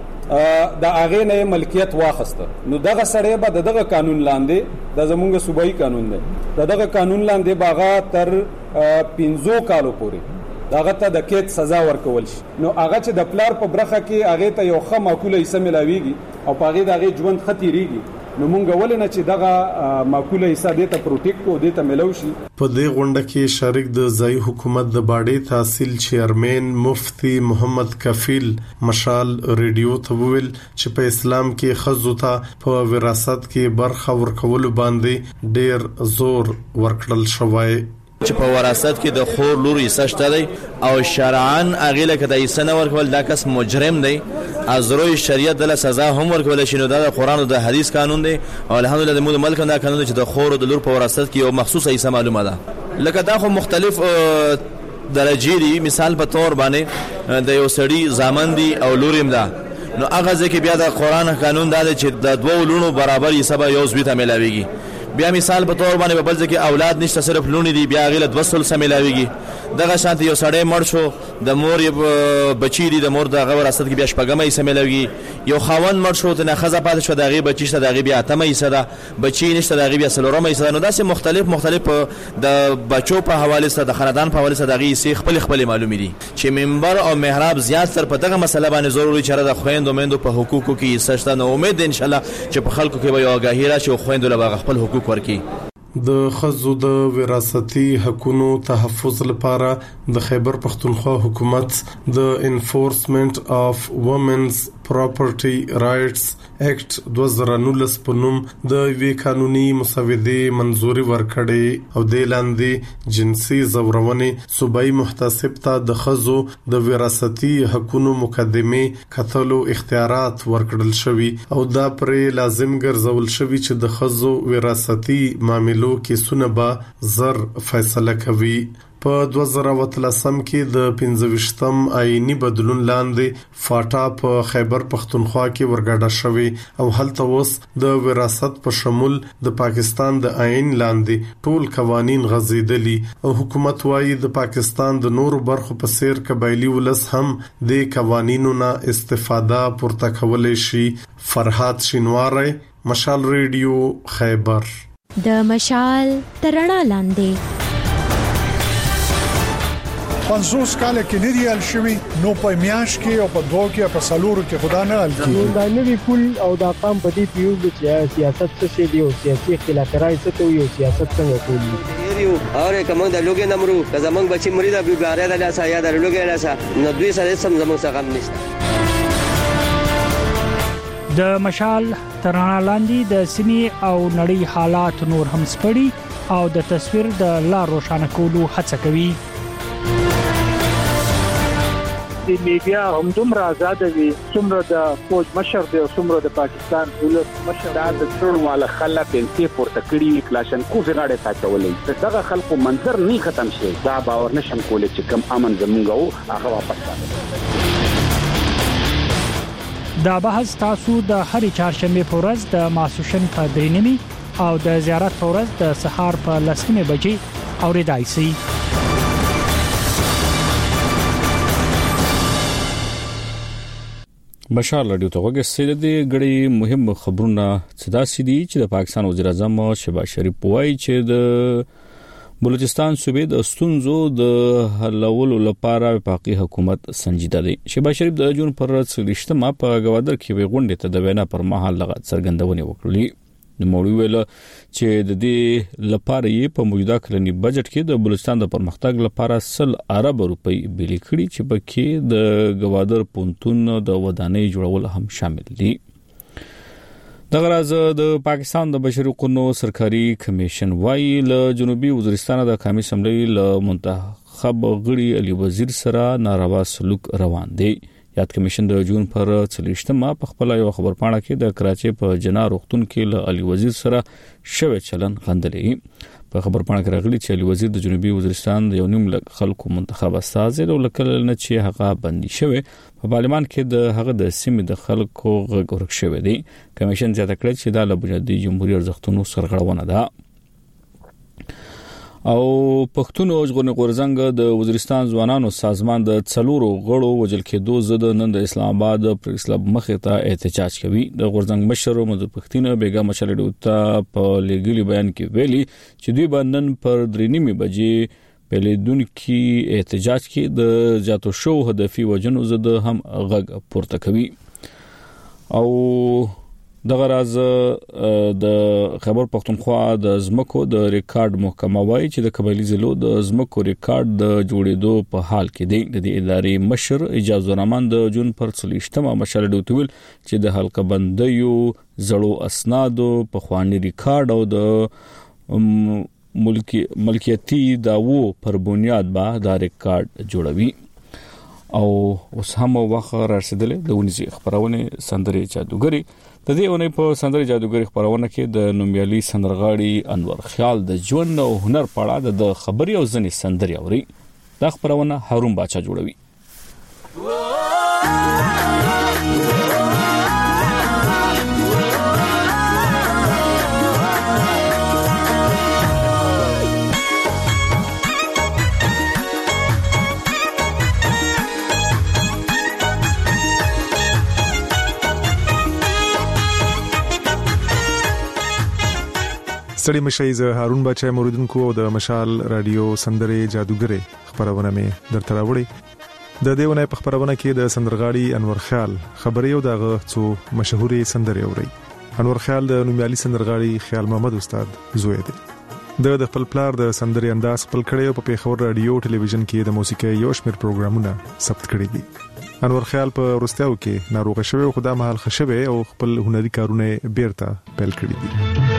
یا د اغه نه ملکیت واخسته نو دغه سړی به دغه قانون لاندې د زمونږ صوبایي قانون دی دغه قانون لاندې باغه تر 15 کالو پورې داغه ته د کېد سزا ورکول شي. نو هغه چې د پلار په برخه کې هغه ته یو خه معقوله حصہ ملاويږي او پاغه دغه ژوند خطرېږي نو مونږ ولنه چې دغه معقوله حصہ د ته پروټیکټ او د ته ملوشي. په دې غونډه کې شریک د ځای حکومت د باډي تحصیل چیرمن مفتی محمد کفیل مشال ریډیو ته ویل چې په اسلام کې خزو ته په وراثت کې برخه ورکول باندې ډیر زور ورکړل شوی چې په وراثت کې د خور لور حصہ شته دی او شرعاً هغه لکه د حصہ نه ورکول دا کس مجرم دی از روی شریعت د سزا هم ورکول شي. نو دا د قران او د حدیث قانون دی او الحمدلله د ملک ملک دا قانون چې د خور او د لور په وراثت کې یو مخصوصه حصہ معلومه ده لکه دا خو مختلف درجې دي. مثال په تور باندې د یو سړی زامن دي او لوریم ده نو هغه ځکه بیا د قران قانون دا چې د دوه لونو برابر حصہ به یو ځوی ته ملاويږي. بیا مثال په تور باندې په بل ځکه اولاد نشته صرف لونی دي بیا غیله 200 سملاويږي. دغه شانتي یو سړی مړ شو د مور بچی دي د مور د وراثت کې بیا شپږمې سملاويږي. یو خاوند مړ شو ته خزه پاتې شو دغه بچی شته دغه بیا اتمې صدا بچی نشته دغه بیا سلورمې صدا. نو داسې مختلف د بچو په حواله سره د خاندان په حواله سره دغه سی خپل معلومي دي چې منبر او محراب زیات تر په دغه مسله باندې ضروري چې د خويندو مندو په حقوقو کې سشته. نو امید ان شاء الله چې په خلکو کې به یو غاهی راشي او خويندو له خپل حقوق ورکی. د خزو د وراثتي حقوقو تحفظ لپاره د خیبر پختونخوا حکومت د انفورسمنت اف وومنز پراپرټي رائټس اکټ 2019 په نوم د وی قانوني مسودې منزوري ورکړې او د لاندې جنسي زورونې صوبایي محتسب ته د خزو د وراثتي حقوقو مقدمه کتلو اختیارات ورکړل شوی او دا پرې لازم ګرځول شوی چې د خزو وراثتي معاملو کې سونه زر فیصله کوي. په 2013 کې د 25م آئینی بدلون لاندې فاټا په خیبر پختونخوا کې ورګډه شوی او هلته اوس د وراثت په شمول د پاکستان د آئین لاندې ټول قوانين غزیدلی او حکومت وايي د پاکستان د نورو برخو په څیر قبایلی ولس هم د قوانینو نه استفاده پورته کولای شي. فرحات شینواری مشال ریډیو خیبر. د مشال ترڼا لاندې 50 کال کې نه دی ال شوی نو په میاش کې او په دوه کې په سالورو کې خدا نه ال کې دا نوی پول او دا قام په دې پیو چې سیاست څه شي دی او سیاسي اختلافات څه کوي او سیاست څنګه کوي یو اور کوم د لوګي نمرو که زمنګ بچي مرید ابي باره د لاسه یا د لوګي لاسه نو دوی سره سم زمنګ څخه هم نشته. د مشال ترانه لاندې د سیمې او نړۍ حالات نور هم سپړي او د تصویر د لا روښانه کولو هڅه کوي. د میډیا هم دومره آزاد دي څومره د فوج مشر دی او څومره د پاکستان ولس مشر د ټول مال خلک په پورته کړی کلاشن کو زغاړه ساتولې دغه خلکو منظر نه ختم شي دا باور نشم کولای چې کم امن زمونږ هغه واپس راځي. دا بحث تاسو د هرې چهارشنبه په ورځ د ماسوشن په 3:30 او د زیارت په ورځ د سهار په 10:00 بجې اوریدای شئ. بشار رادیو ته وګورئ د غړي مهم خبرونه صدا سدي چې د پاکستان وزیر اعظم شهباز شریف وایي چې د بلوچستان صوبې د ستونزو د حلولو لپاره وفاقي حکومت سنجیده دی. شهباز شریف د جون پر 30 په گوادر کې وی غونډه ته د وینا پر مهال لغت څرګندونه وکړه. د موضوع ویل چې د دې لپاره یې په موجوده کلنی بجټ کې د بلوچستان د پرمختګ لپاره 100 ارب روپۍ بلی کړي چې پکې د گوادر پونتون د ودانۍ جوړول هم شامل دي. د غراز د پاکستان د بشري حقوقو سرکاري کمیشن وايي له جنوبي وزیرستان د قومي اسمبلی له منتخب غړي علي وزیر سره ناروا سلوک روان دي. یاد کمیشن د جون پر 30 په خپل یو خبر پاڼه کې د کراچي په جنا روختون کې له علي وزیر سره شوی چلن غندلې. په خبر پاڼه کې راغلي چې علي وزیر د جنوبي وزیرستان د یو نیم خلکو منتخب استاد او لکل نه چې هغه بندي شوی په پارلمان کې د هغه د سیمې د خلکو غږ ورک شوی دی. کمیشن ځکه کړ چې د بنیادي جمهوریت ارزښتونو سرغړونه ده. او پښتون ژغورنې غورځنګ د وزیرستان ځوانانو سازمان د څلورو غړو وجل کېدو زد نن د اسلام آباد پریس کلب مخې ته احتجاج کوي. د غورځنګ مشر محمد پښتين بیگم مشالډو ته په لګلي بیان کې ویلي چې دوی باندې پر 3:30 بجې پیلیدونکو احتجاج کې د جاتو شو هدفي وجنو زد هم غږ پورته کوي. او دغه راز د خبر پښتونخوا د زمکو د ریکارډ محکمه وايي چې د قبایلی ضلعو د زمکو ریکارډ د جوړېدو په حال کې دی. د ادارې مشر اجازه الرحمن د جون پر 30 مشالډو تویل چې د حلقه بندیو زړو اسنادو په خواني ریکارډ او د ملکیتی داوو پر بنیاد به دا ریکارډ جوړوي. او اوس هم وخت رسیدلې د ونیزي خبرونه سندري جادوګری د دې ونې په سندري جادوګری خبرونه کې د نومیالي سندرغاړي انور خیال د ژوند او هنر په اړه د خبري او ځنې سندري اوري. دا خبرونه هارون باچا جوړوي. ستړي مشي زه هارون بچای موریدونکو او د مشال رادیو سندره جادوګری خبرونه مې درته راوړي. د دیونه په خبرونه کې د سندرغاړي انور خیال خبري او دغه څو مشهوري سندري اوري. انور خیال د نومیالي سندرغاړي خیال محمد استاد زوی دی. د خپل پلار د سندري انداز خپل کړي او په پیښور رادیو ټلویزیون کې د موسیقي یو شمېر پروګرامونه ثبت کړي دي. انور خیال په ورستیاو کې ناروغ شوی او خدای مهال خشبه او خپل هنري کارونه بیرته پیل کړي دي.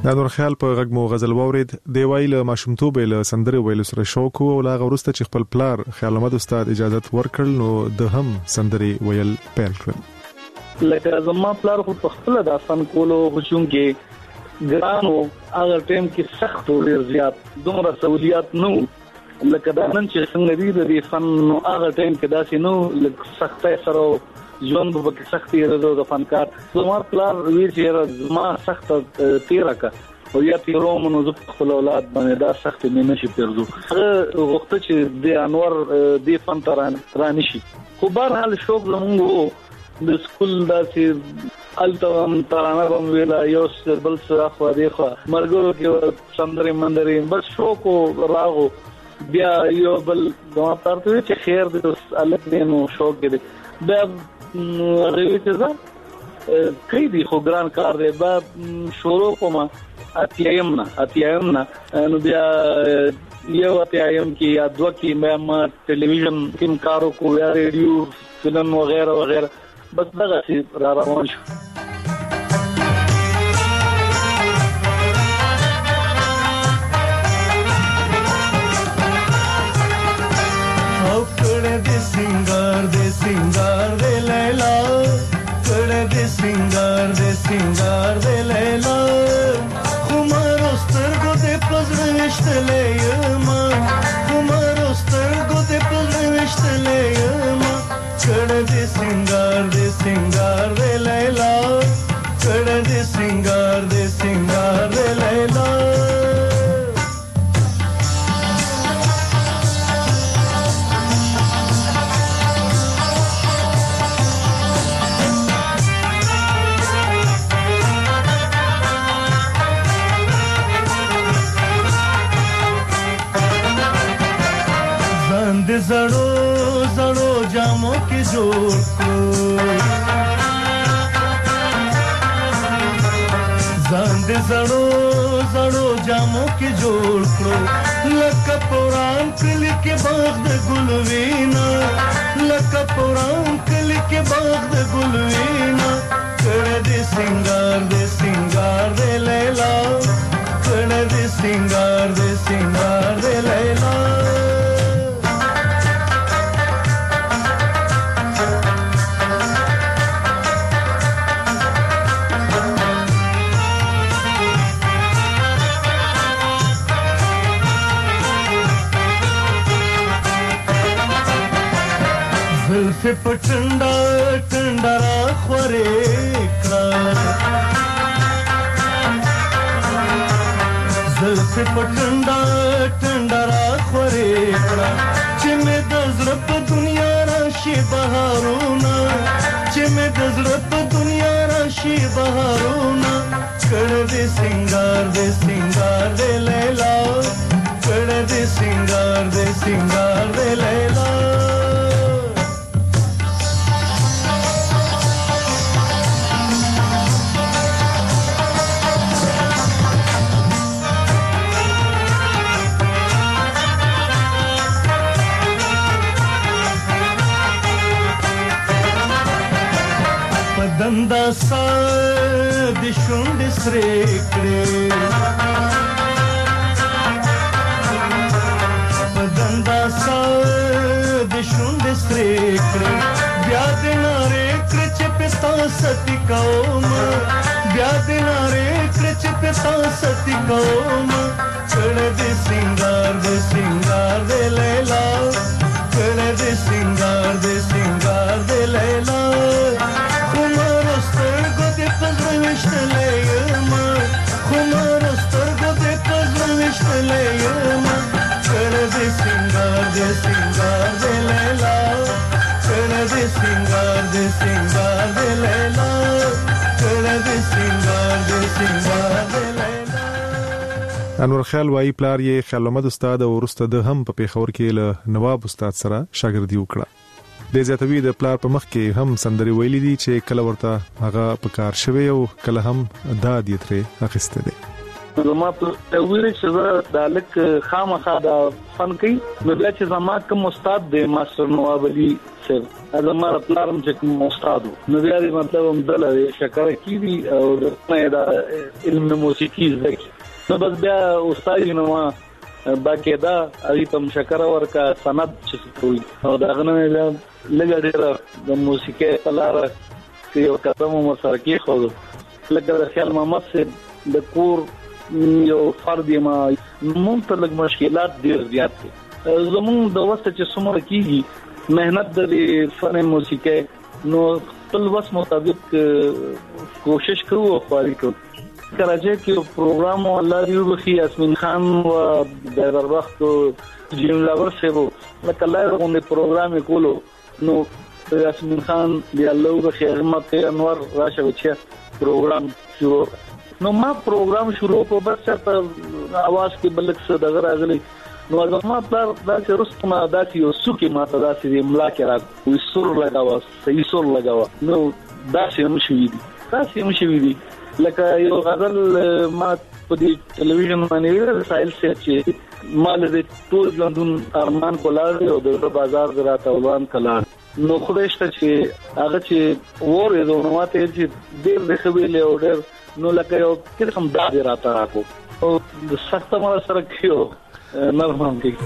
د نور خیال په غږ مو غزل وورید دی ویل ماشومتوب له سندره ویل سره شوق او لا غورسته چې خپل پلار خیال احمد استاد اجازه ورکړل نو د هم سندره ویل پیل کړل. لکه زما پلار خو په خپل د فن کولو خصوص کې ګرانو هغه ټیم کې سخت او زیات دومره سہولیات نو لکه دا نن چې څنګه دی د فن نو هغه ټیم کې داسې نو لکه سختۍ سره ژوند په کې سختي راځو د فنکار زما پلار وی چې زما سخت تیرا کا او یا تیرو منو ز خپل اولاد باندې دا سخت نه نشي پیرزو هغه وخت چې د انور د فن تران شي خو بهر حال شوق زموږ د سکول داسې التم ترانه هم ویلا یو بل څه خو دی خو مرګورو کې سندري مندري بس شوق راغو بیا یو بل دا ترته چې خیر دې الګ دینو شوق دې بیا غوي ته کای دی خو ګران کار دی با شروع کوم اتیایم نه نو بیا یو اتیایم کې یا دوه کې ما ټلویزیون کې کارو کو یا ریډیو فلم وغیرہ وغیرہ بس دغه څه را روان شو. सिंगार दे लैला कड़े दे सिंगार दे लैला खुमारो स्तर दे पजर विश्त ले यमा खुमारो स्तर दे पजर विश्त ले यमा कड़े दे सिंगार दे लैला कड़े दे सिंगार दे लैला जड़ो जामों के जोड़ को जंद जड़ो जामों के जोड़ को लका पुरान कल के बाग गुलवीना लका पुरान कल के बाग गुलवीना कड़ दे सिंगार दे लैला कड़ दे सिंगार दे लैला जुल्फे पटंडा टंडरा खोरे जुल्फे पटंडा टंडरा खोरे चिमे दजरप दुनिया राशि बहारोना चिमे दजरप दुनिया राशि बहारोना कड़ दे सिंगार दे लैला कड़ दे सिंगार दे लैला दंदा सा दिशुंड स्रेकड़े दंदा सा दिशुंड स्रेकड़े ब्याद नारे कृच पिता सती कौम ब्याद नारे कृच पिता सती कौम कड़ दे सिंगार दे लैला कड़ दे सिंगार दे लैला انور خیال وايي پلار یې خیال احمد استاد او ورسته د هم په پیښور کې له نواب استاد سره شاګردي وکړه. د زیاتوی د پلار په مخ کې هم سندري ویلي دي چې کله ورته هغه په کار شوی او کله هم داد یې ترې اخیسته دي. زما په ویل چې دا لک خامخا دا فن کوي نو بیا چې زما کوم استاد دی ماستر نواب علي صاحب زما پلارم چې کوم استاد نو بیا دې مطلب هم دلته شکر کیږي او دا علم موسیقي زده نو بس بیا استاد نو باقاعده اړې په شکر ورکا سند چې کوي او دا غنه لګا ډېر د موسیقي په لار کې یو قدم مو سره کې خو لکه د خیال محمد صاحب د کور یو فرد ما مونږ ته لږ مشکلات ډېر زیات دي زموږ د وسه چې څومره کیږي مهنت د فن موسیقي نو خپل وس مطابق کوشش کوو او خاري کوو کراچۍ کې پروګرام الله دې وبخي یاسمین خان او ډایور وخت جیم لاور سیبو لکه الله غوښنه پروګرام کولو نو یاسمین خان دی الله وبخي خدمت انور راشه وچه پروګرام شروع نو ما پروګرام شروع کو بس په आवाज کې بلک څه دغه راغلی نو زما پر دا چې رستما ادا کیو سکه ما ته دا چې املا کې را وې سور لگاوا صحیح سور لگاوا نو دا چې مشوي دي لکه یو غزل ما په دې ټلویزیون باندې رسایل چې مال دې ټول لندن ارمان کولاړ او د بازار دراته ولان کلا نو خدایشته چې هغه چې وره د نوته چې ډېر د خبرې له اورډر نو لکه یو کله هم دا راته راکو او د سخت ما سره کیو نرمم کی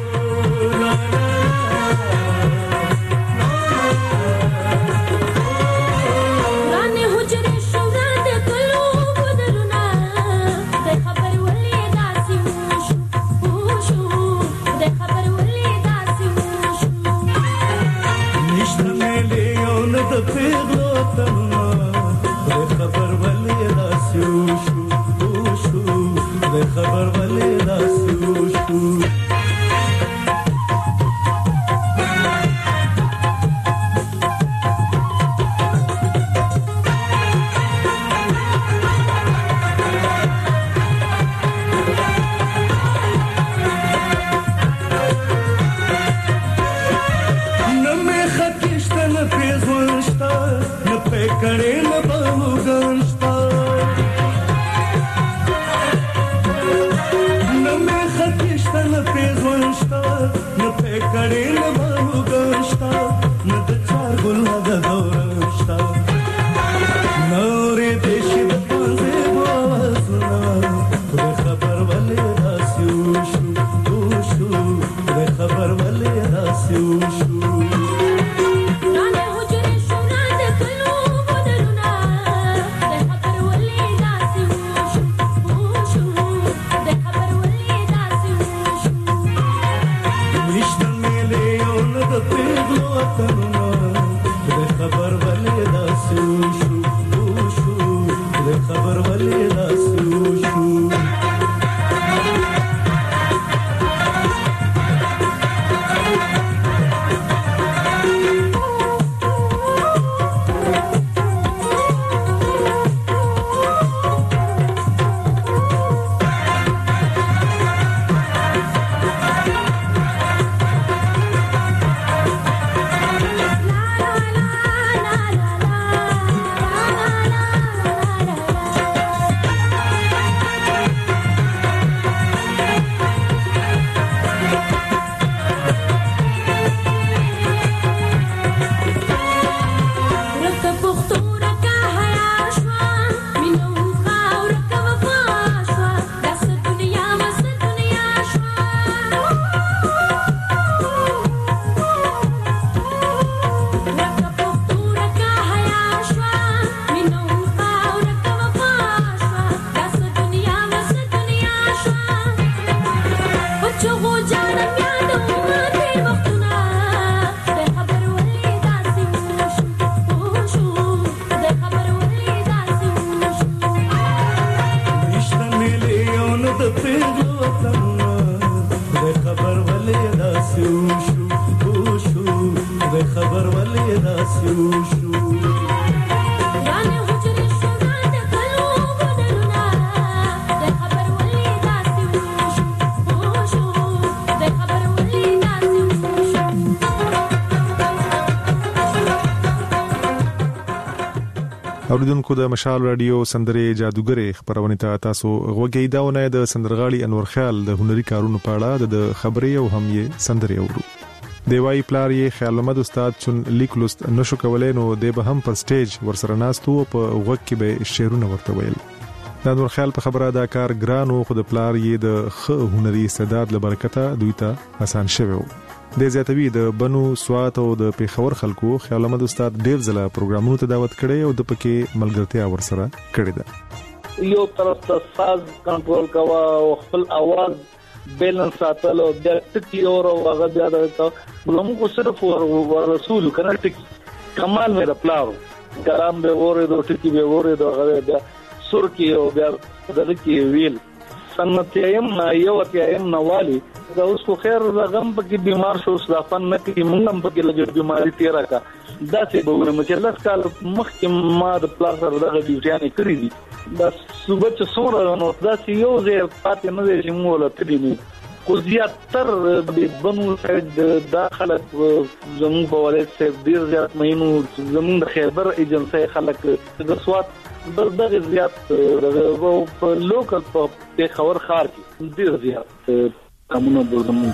اوریدونکو د مشال رادیو سندرې جادوګرې خبرونه ته تاسو غوږی داونه د سندرغاړي انور خیال د هنري کارونو په اړه د خبرې او هم یې سندرې اورو دیوای پلار یې خیال محمد استاد چون لیکلوست نشو کولای نو د به هم پر سټیج ورسره ناستو په وګ کې به شعرونه ورته ویل د انور خیال په خبره دا کار ګران او خود پلار یې د خ هنري استعداد لبرکته دوی ته آسان شوی د زیاتوی د بنو سوات او د پیښور خلکو خیال محمد استاد ډیر ځله پروګرامونو ته دعوت کړي او د پکې ملګرتیا ورسره کړې ده یو طرف ته ساز کنټرول کوا او خپل आवाज بیلنس ساتل او د ټکی اور هغه بیا د موږ صرف رسول کنه ټکی کمال مې رپلاو ګرام به وره د ټکی به وره د هغه بیا سر کې او بیا د کې ویل سنتیم یو اتیم نوالی دا اوس خو خیر غم پکې بیمار شو صافن نه کې موږ هم پکې لږه بیماری تیرا کا دا څه به ونه چې لاس کال مخکې ما د پلان سره دغه ډیوټیانې کړې دي دا صبح چې څومره نو دا یو ځای پاتې نه دی چې موږ ولته دي خو زیاتر د بنو سایډ داخله زموږ په ولایت کې ډیر زیات مینو زموږ د خیبر ایجنسی خلک د سوات دغه زیات په لوکل په خبر خار کې ډیر زیات کومه بولم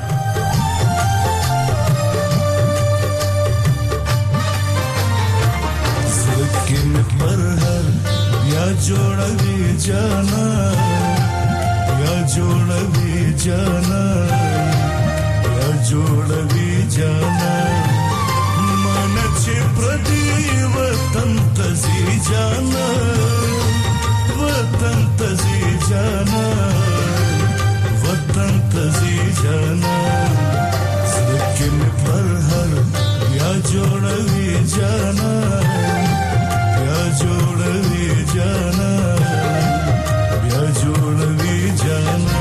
زکه پر هر یا جوړوي جانا یا جوړوي جانا یا جوړوي جانا من چې پردي وطن تزي جانا وطن تزي جانا وطن تزي جانا زکه پر هر یا جوړوي جانا یا جوړوي جانا یا جوړوي جانا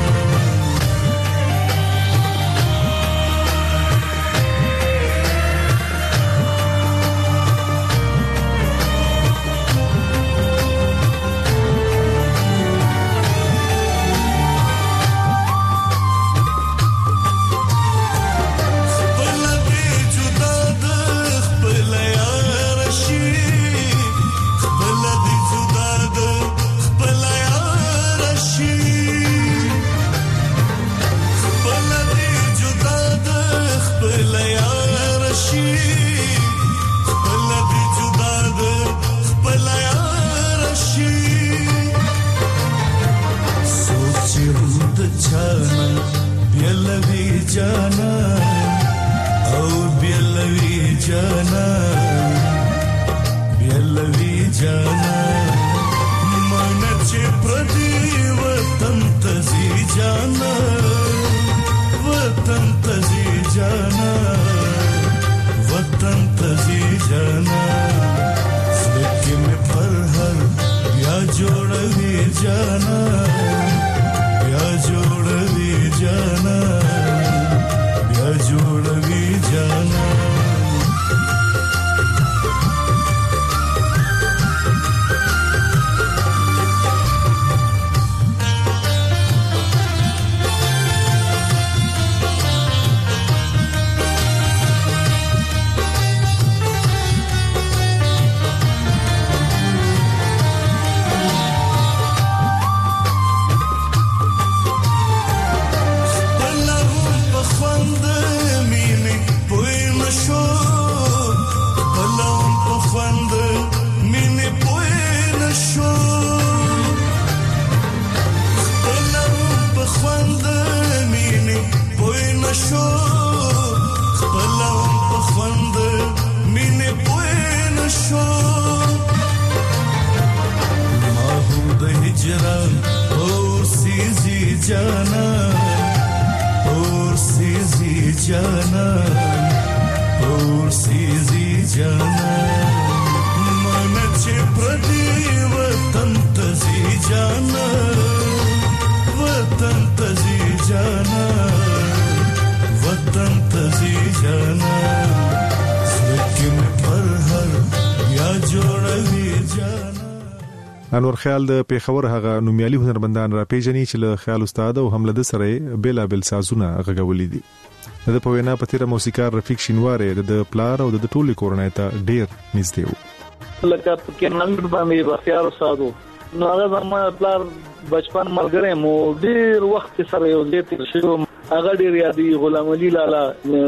जाना او بیلوی جانا بیلوی جانا من چې پردي وطن تزي جانا وطن تزي جانا وطن تزي جانا زکه مې پر هر یا جوړوي جانا یا جوړوي جانا جوړوي جانا انور خیال د پیښور هغه نومیالي هنرمندان را پیژني چې له خیال استاد او حمله د سره بیلا بل سازونه غږولې دي د په وینا پتیره موسیقار رفیق شینواره د پلار او د ټولي کورنۍ ته ډیر نږدې وو لکه کې نن باندې بختیار سادو نو هغه زما پلار بچپن ملګری مو ډیر وخت سره یو ځای تیر شو هغه ډیر یادي غلام علي لالا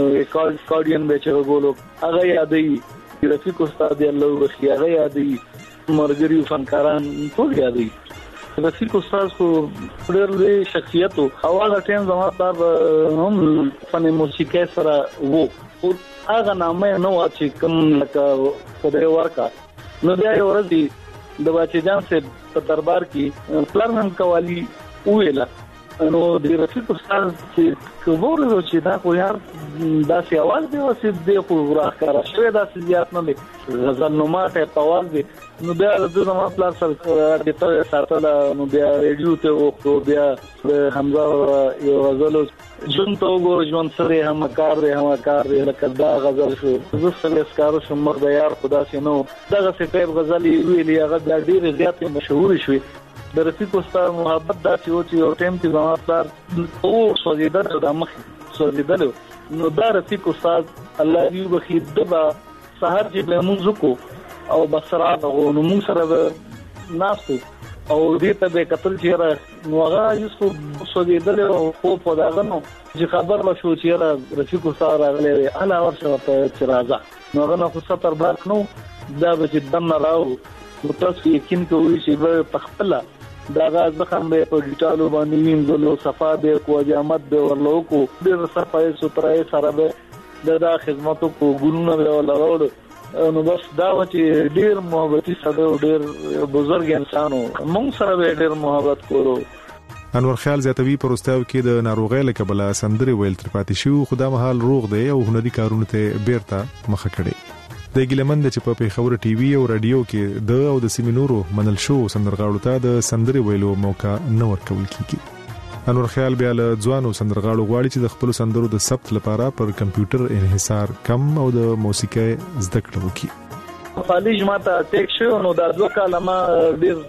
کارډین به چې غولو هغه یادي رفیق استاد الله وخی هغه یادي مرګري فنکاران ټول یادي رفیق استاد خو ډیر لوی شخصیت او هغه ټیم زما پلار هم فن موسیقي سره وو هغه نامه نو چې کوم لکه خدای ورکا نو بیا یو ورځ د باچې جان سے په دربار کې پلان هم کوالي ویلا نو د رفیق استاد چې کومور چې دا خو یار دا سی आवाज دی او چې د خو راخاره شوی دا زیات نه دی غزل نو ماته په आवाज دی نو بیا د زما پلان سره د ته ساتل نو بیا ریډیو ته او بیا حمزه یو غزل جون ته وګور جون سره هم کار دی لکه دا غزل شو زه سره اسکار شم مخ د یار خدا سينو دغه څه غزل ویلي هغه ډیر زیات مشهور شوی د رفیق استاد محبت دا چې او ټیم کې زما پلار او سوزیدل د مخ سوزیدل نو دا رفیق استاد الله دې بخیر دبا سحر چې له مونږ کو او بصرا نو موږ سره ناسو او دې ته به قتل چیرې نو هغه یوسف سوزیدل او خو په داغه نو چې خبر لا شو چیرې رفیق استاد راغلی اله ورشه په چرازه نو هغه خو ستر بلاک نو دا به دم راو متاسف یقین کوي چې په خپل داغه ځخم به په ډیټالو باندې وینځلو صفه به کو جامت به ورلو کو ډیر صفای سترای سره به دا خدماتو کو ګورونه به لراوړ نو بس دا چې ډیر محبتي سره ډیر بزرګ انسانو موږ سره به ډیر محبت کولو انور خیال زیاتوي پروستاو کې د ناروغۍ لکه بل سندري ویل تر پاتې شو خدا مهال روغ دی او هنري کارونه ته بیرته مخه کړي د ګلمند چې په پیښور ټي وي او رادیو کې د او د سیمینورو منل شو سندرغاړو ته د سندري ویلو موقع نه ورکول کیږي انور خیال بیا له ځوانو سندرغاړو غواړي چې د خپل سندرو د ثبت لپاره پر کمپیوټر انحصار کم او د موسیقي زده کړه وکړي خالص ماته ټیک شو نو دا دوه کلمه ډیر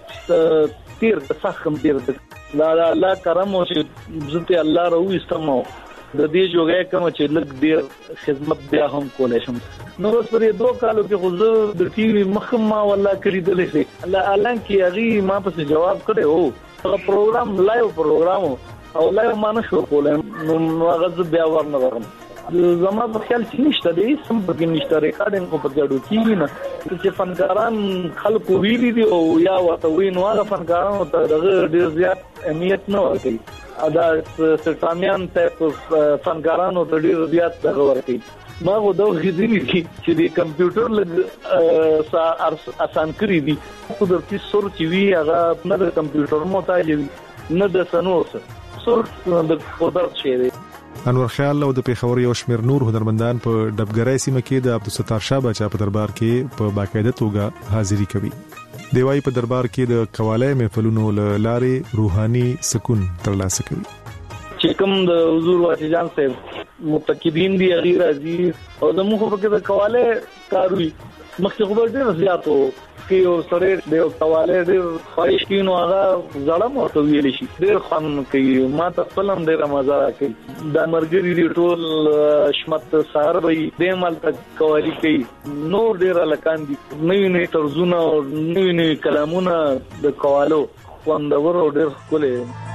تیر سخم ډیر لا کرم او چې زته الله راو استمو د دې جوګه کوم چې لګ ډیر خدمت بیا هم کولای شم نو اوس پرې دوه کالو کې خو د ټي وي مخما والله کړیدلې شي الله اعلان کې هغه ما په جواب کړو هغه پروګرام لایو پروګرام او لایو مانه شو کولای نو هغه بیا ورنه ورم زما په خیال چې نشته دی سم په نشته ریکارډینګ کو په جوړو کیږي نه چې فنکاران خلکو ویلي دي او یا وته وینو هغه فنکارانو ته دغه ډیر زیات اهمیت نه ورکوي ادا سټامیان ته فنکارانو ته ډیر زیات دغه ورکوي ما غو دا غوښتنې دي چې د کمپیوټر لږ آسان کړی دي قدرتي سور چې وی هغه نه د کمپیوټر محتاج نه د سنوس سور د قدرت شي انور خیال او د پیښور یو شمیر نور هنرمندان په ډبګرای سیمه کې د عبدالستار شاه بچا په دربار کې په باقاعده توګه حاضری کوي دیوای په دربار کې د قواله محفلونو لارې روحاني سکون ترلاسه کوي چې کوم د حضور واجی جان صاحب متقبین دی غیر عزیز او د مخ په کې د قواله کاروي مخکې خبر ډیر زیاتو کې او سره د قواله ډیر خواهش کینو هغه ځړم او تو ویل شي ډیر خان کوي ما ته فلم ډیر مزه کوي د مرګري دی ټول شمت سار وي د مال تک قوالی کوي نور ډیر لکان دي نوې ترزونه او نوې کلامونه د قوالو خوندور او ډیر کولې